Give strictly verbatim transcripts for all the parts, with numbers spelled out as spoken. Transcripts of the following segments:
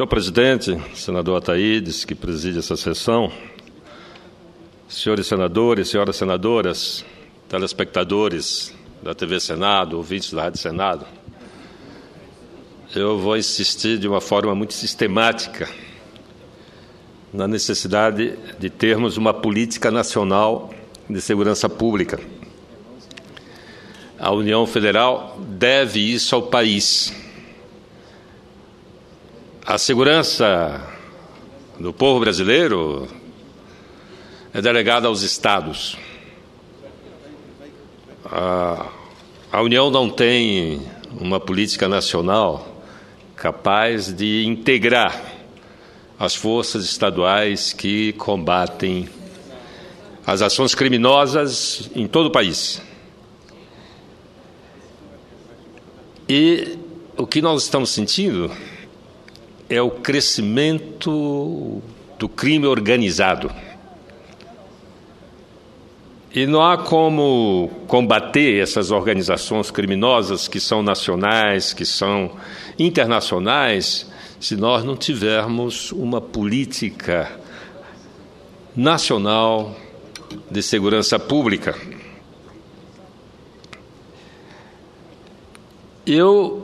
Senhor presidente, senador Ataídes, que preside essa sessão, senhores senadores, senhoras senadoras, telespectadores da T V Senado, ouvintes da Rádio Senado, eu vou insistir de uma forma muito sistemática na necessidade de termos uma política nacional de segurança pública. A União Federal deve isso ao país. A segurança do povo brasileiro é delegada aos estados. A, a União não tem uma política nacional capaz de integrar as forças estaduais que combatem as ações criminosas em todo o país. E o que nós estamos sentindo é o crescimento do crime organizado. E não há como combater essas organizações criminosas que são nacionais, que são internacionais, se nós não tivermos uma política nacional de segurança pública. Eu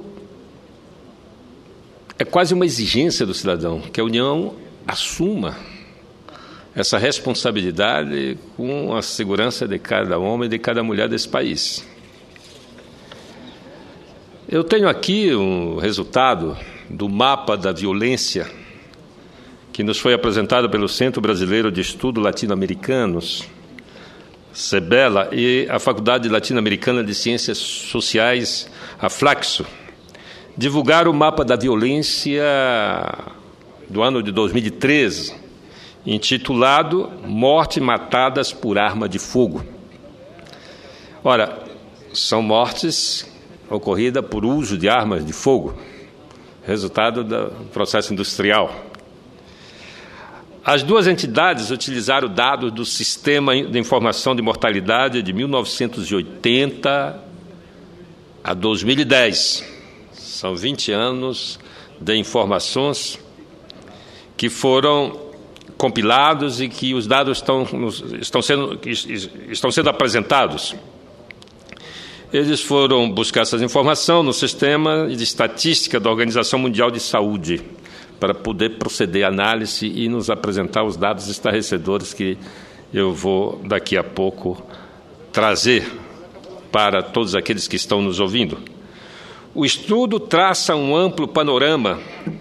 É quase uma exigência do cidadão que a União assuma essa responsabilidade com a segurança de cada homem e de cada mulher desse país. Eu tenho aqui um resultado do mapa da violência que nos foi apresentado pelo Centro Brasileiro de Estudos Latino-Americanos, CEBELA, e a Faculdade Latino-Americana de Ciências Sociais, a Flaxo. Divulgaram o mapa da violência do ano de dois mil e treze, intitulado Mortes Matadas por Arma de Fogo. Ora, são mortes ocorridas por uso de armas de fogo, resultado do processo industrial. As duas entidades utilizaram dados do Sistema de Informação de Mortalidade de mil novecentos e oitenta a dois mil e dez. São vinte anos de informações que foram compilados e que os dados estão, estão, sendo, estão sendo apresentados. Eles foram buscar essas informações no Sistema de Estatística da Organização Mundial de Saúde para poder proceder à análise e nos apresentar os dados esclarecedores que eu vou, daqui a pouco, trazer para todos aqueles que estão nos ouvindo. O estudo traça um amplo panorama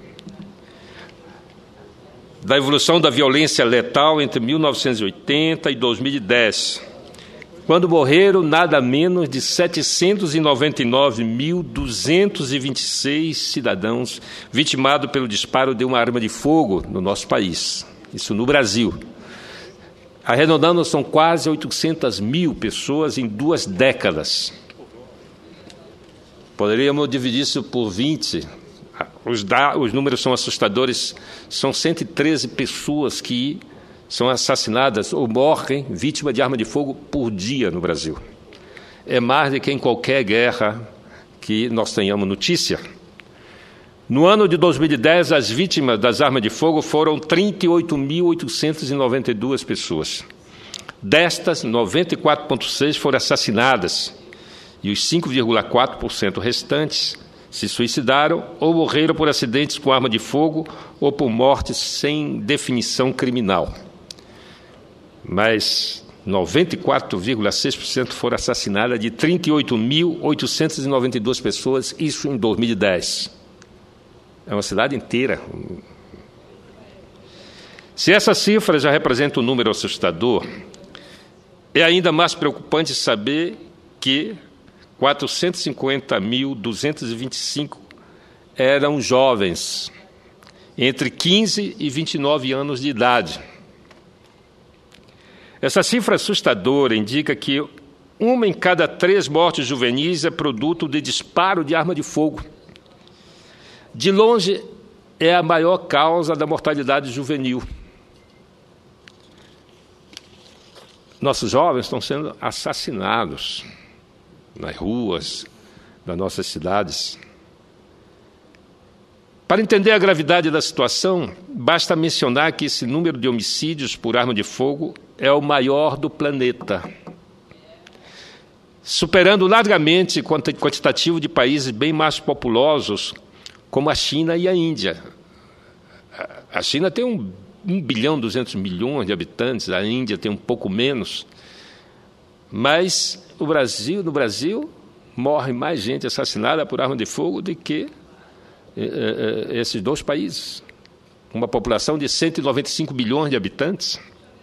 da evolução da violência letal entre mil novecentos e oitenta e dois mil e dez, quando morreram nada menos de setecentos e noventa e nove mil duzentos e vinte e seis cidadãos vitimados pelo disparo de uma arma de fogo no nosso país, isso no Brasil. Arredondando, são quase oitocentas mil pessoas em duas décadas. Poderíamos dividir isso por vinte. Os, da, os números são assustadores. São cento e treze pessoas que são assassinadas ou morrem vítimas de arma de fogo por dia no Brasil. É mais do que em qualquer guerra que nós tenhamos notícia. No ano de dois mil e dez, as vítimas das armas de fogo foram trinta e oito mil oitocentas e noventa e duas pessoas. Destas, noventa e quatro vírgula seis por cento foram assassinadas. E os cinco vírgula quatro por cento restantes se suicidaram ou morreram por acidentes com arma de fogo ou por mortes sem definição criminal. Mas noventa e quatro vírgula seis por cento foram assassinadas de trinta e oito mil oitocentas e noventa e duas pessoas, isso em dois mil e dez. É uma cidade inteira. Se essa cifra já representa um número assustador, é ainda mais preocupante saber que quatrocentos e cinquenta mil duzentos e vinte e cinco eram jovens, entre quinze e vinte e nove anos de idade. Essa cifra assustadora indica que uma em cada três mortes juvenis é produto de disparo de arma de fogo. De longe, é a maior causa da mortalidade juvenil. Nossos jovens estão sendo assassinados nas ruas das nossas cidades. Para entender a gravidade da situação, basta mencionar que esse número de homicídios por arma de fogo é o maior do planeta, superando largamente o quantitativo de países bem mais populosos, como a China e a Índia. A China tem um, um bilhão e duzentos milhões de habitantes, a Índia tem um pouco menos, mas o Brasil, no Brasil morre mais gente assassinada por arma de fogo do que eh, eh, esses dois países. Uma população de cento e noventa e cinco milhões de habitantes.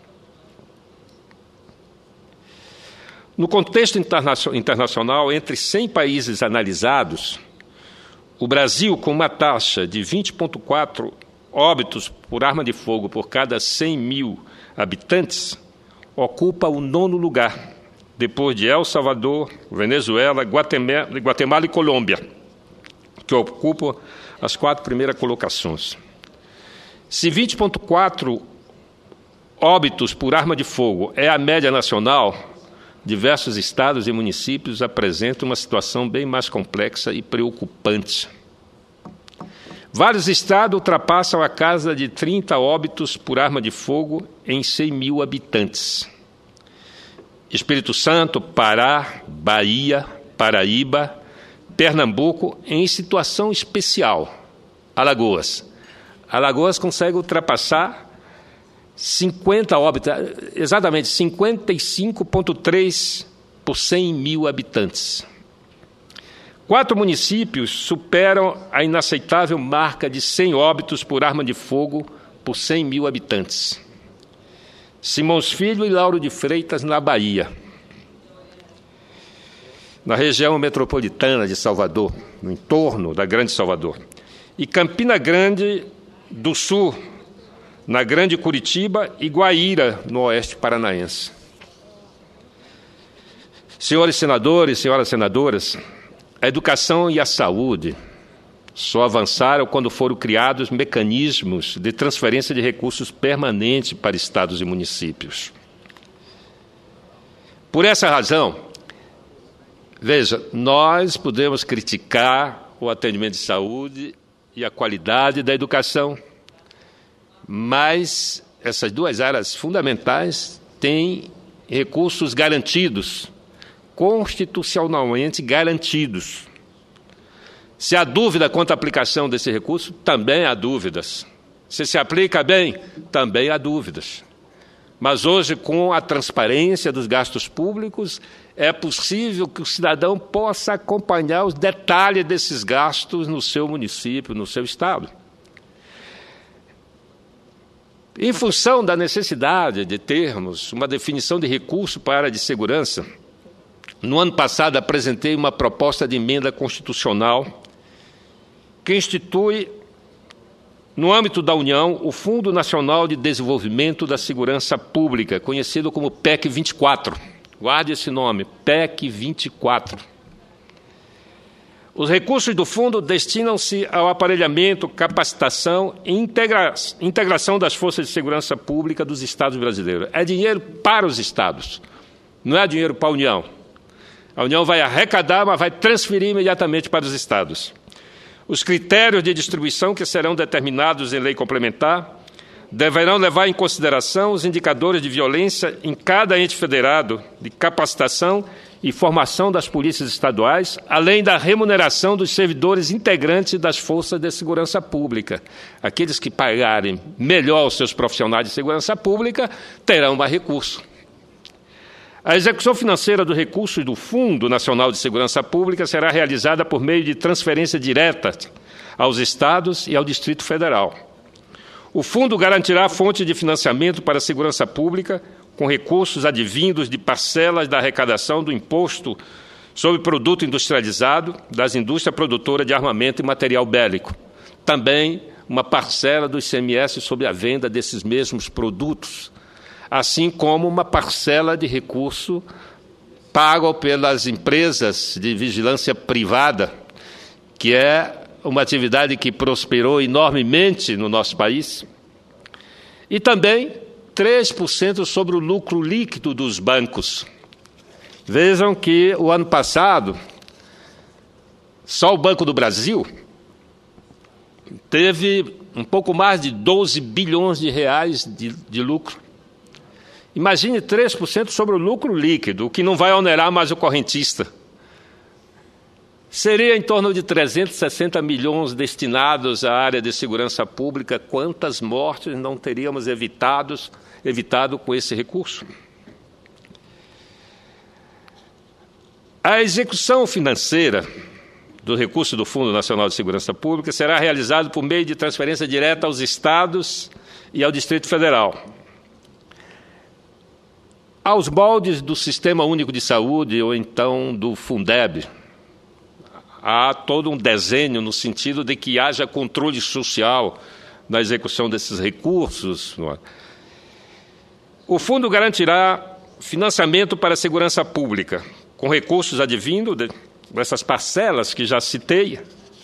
No contexto internacional, entre cem países analisados, o Brasil, com uma taxa de vinte vírgula quatro óbitos por arma de fogo por cada cem mil habitantes, ocupa o nono lugar, depois de El Salvador, Venezuela, Guatemala, Guatemala e Colômbia, que ocupam as quatro primeiras colocações. Se vinte vírgula quatro óbitos por arma de fogo é a média nacional, diversos estados e municípios apresentam uma situação bem mais complexa e preocupante. Vários estados ultrapassam a casa de trinta óbitos por arma de fogo em cem mil habitantes. Espírito Santo, Pará, Bahia, Paraíba, Pernambuco, em situação especial. Alagoas. Alagoas consegue ultrapassar cinquenta óbitos, exatamente cinquenta e cinco vírgula três por cem mil habitantes. Quatro municípios superam a inaceitável marca de cem óbitos por arma de fogo por cem mil habitantes. Simões Filho e Lauro de Freitas, na Bahia. Na região metropolitana de Salvador, no entorno da Grande Salvador. E Campina Grande do Sul, na Grande Curitiba, e Guaíra, no oeste paranaense. Senhores senadores, senhoras senadoras, a educação e a saúde só avançaram quando foram criados mecanismos de transferência de recursos permanentes para estados e municípios. Por essa razão, veja, nós podemos criticar o atendimento de saúde e a qualidade da educação, mas essas duas áreas fundamentais têm recursos garantidos, constitucionalmente garantidos. Se há dúvida quanto à aplicação desse recurso, também há dúvidas. Se se aplica bem, também há dúvidas. Mas hoje, com a transparência dos gastos públicos, é possível que o cidadão possa acompanhar os detalhes desses gastos no seu município, no seu estado. Em função da necessidade de termos uma definição de recurso para a área de segurança, no ano passado apresentei uma proposta de emenda constitucional que institui, no âmbito da União, o Fundo Nacional de Desenvolvimento da Segurança Pública, conhecido como P E C vinte e quatro. Guarde esse nome, P E C vinte e quatro. Os recursos do fundo destinam-se ao aparelhamento, capacitação e integra- integração das forças de segurança pública dos estados brasileiros. É dinheiro para os estados, não é dinheiro para a União. A União vai arrecadar, mas vai transferir imediatamente para os estados. Os critérios de distribuição que serão determinados em lei complementar deverão levar em consideração os indicadores de violência em cada ente federado, de capacitação e formação das polícias estaduais, além da remuneração dos servidores integrantes das forças de segurança pública. Aqueles que pagarem melhor os seus profissionais de segurança pública terão mais recurso. A execução financeira dos recursos do Fundo Nacional de Segurança Pública será realizada por meio de transferência direta aos estados e ao Distrito Federal. O fundo garantirá fonte de financiamento para a segurança pública com recursos advindos de parcelas da arrecadação do imposto sobre produto industrializado das indústrias produtoras de armamento e material bélico. Também uma parcela do I C M S sobre a venda desses mesmos produtos, assim como uma parcela de recurso pago pelas empresas de vigilância privada, que é uma atividade que prosperou enormemente no nosso país, e também três por cento sobre o lucro líquido dos bancos. Vejam que o ano passado, só o Banco do Brasil teve um pouco mais de doze bilhões de reais de, de lucro. Imagine três por cento sobre o lucro líquido, o que não vai onerar mais o correntista. Seria em torno de trezentos e sessenta milhões destinados à área de segurança pública. Quantas mortes não teríamos evitados, evitado com esse recurso? A execução financeira do recurso do Fundo Nacional de Segurança Pública será realizada por meio de transferência direta aos estados e ao Distrito Federal, aos moldes do Sistema Único de Saúde ou então do Fundeb. Há todo um desenho no sentido de que haja controle social na execução desses recursos. O fundo garantirá financiamento para a segurança pública, com recursos advindo dessas parcelas que já citei.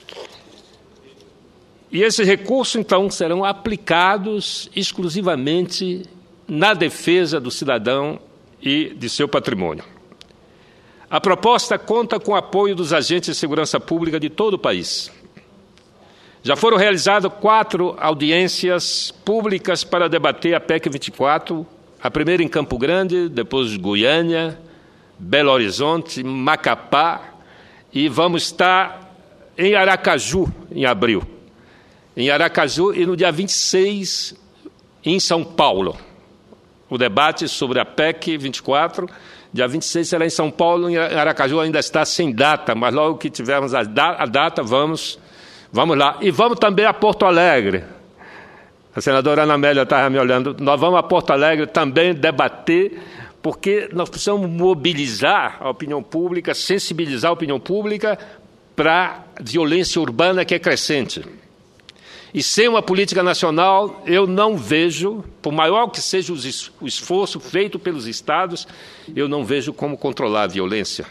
E esses recursos, então, serão aplicados exclusivamente na defesa do cidadão e de seu patrimônio. A proposta conta com o apoio dos agentes de segurança pública de todo o país. Já foram realizadas quatro audiências públicas para debater a P E C vinte e quatro, a primeira em Campo Grande, depois Goiânia, Belo Horizonte, Macapá, e vamos estar em Aracaju, em abril. Em Aracaju e no dia vinte e seis, em São Paulo. O debate sobre a P E C vinte e quatro, dia vinte e seis será em São Paulo, em Aracaju ainda está sem data, mas logo que tivermos a data, vamos, vamos lá. E vamos também a Porto Alegre. A senadora Ana Amélia estava me olhando. Nós vamos a Porto Alegre também debater, porque nós precisamos mobilizar a opinião pública, sensibilizar a opinião pública para a violência urbana que é crescente. E sem uma política nacional, eu não vejo, por maior que seja o esforço feito pelos estados, eu não vejo como controlar a violência.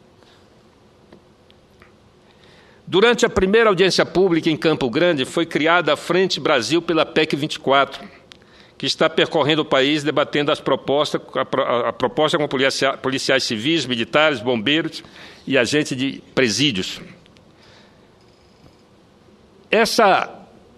Durante a primeira audiência pública em Campo Grande, foi criada a Frente Brasil pela P E C vinte e quatro, que está percorrendo o país debatendo as propostas, a, a proposta com policia, policiais civis, militares, bombeiros e agentes de presídios. Essa...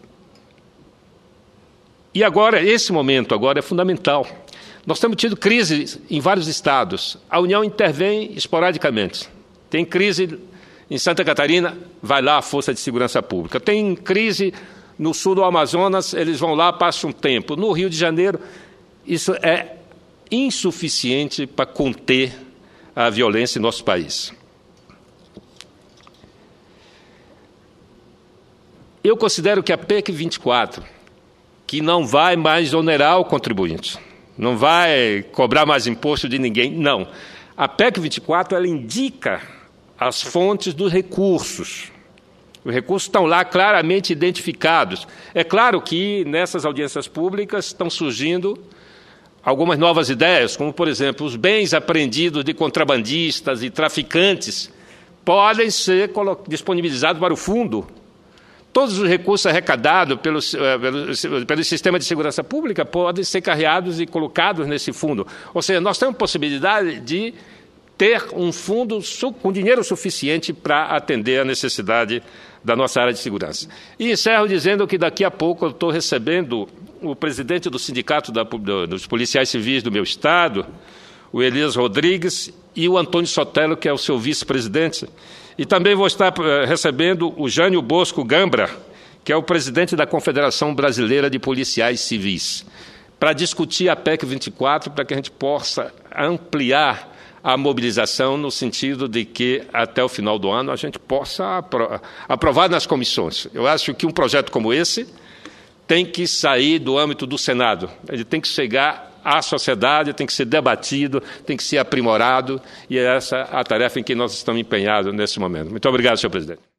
E agora, esse momento agora é fundamental. Nós temos tido crise em vários estados. A União intervém esporadicamente. Tem crise em Santa Catarina, vai lá a Força de Segurança Pública. Tem crise no sul do Amazonas, eles vão lá, passam um tempo. No Rio de Janeiro, isso é insuficiente para conter a violência em nosso país. Eu considero que a P E C vinte e quatro, que não vai mais onerar o contribuinte, não vai cobrar mais imposto de ninguém, não. A P E C vinte e quatro, ela indica as fontes dos recursos. Os recursos estão lá claramente identificados. É claro que nessas audiências públicas estão surgindo algumas novas ideias, como, por exemplo, os bens apreendidos de contrabandistas e traficantes podem ser disponibilizados para o fundo. Todos os recursos arrecadados pelo, pelo, pelo sistema de segurança pública podem ser carreados e colocados nesse fundo. Ou seja, nós temos possibilidade de ter um fundo com dinheiro suficiente para atender a necessidade da nossa área de segurança. E encerro dizendo que daqui a pouco eu estou recebendo o presidente do Sindicato da, dos Policiais Civis do meu estado, o Elias Rodrigues, e o Antônio Sotelo, que é o seu vice-presidente. E também vou estar recebendo o Jânio Bosco Gambra, que é o presidente da Confederação Brasileira de Policiais Civis, para discutir a P E C vinte e quatro, para que a gente possa ampliar a mobilização no sentido de que, até o final do ano, a gente possa apro- aprovar nas comissões. Eu acho que um projeto como esse tem que sair do âmbito do Senado, ele tem que chegar à sociedade, tem que ser debatido, tem que ser aprimorado, e é essa a tarefa em que nós estamos empenhados nesse momento. Muito obrigado, senhor presidente.